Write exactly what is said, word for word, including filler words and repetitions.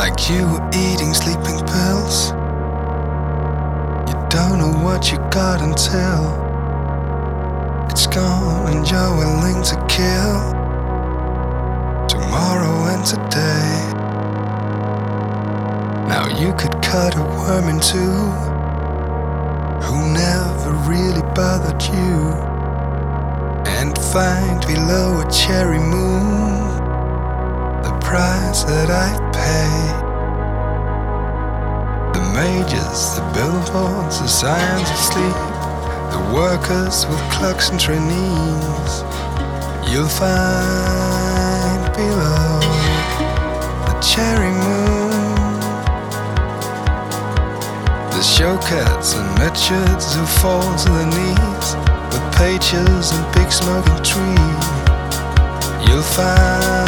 like you were eating sleeping pills. You don't know what you got until it's gone and you're willing to kill tomorrow and today. Now you could cut a worm in two who never really bothered you, and find below a cherry moon the price that I pay. The majors, the billboards, the signs asleep, the workers with clocks and trainees, you'll find below the cherry moon the showcats and Richards who fall to their knees with pages and big smoking trees. You'll find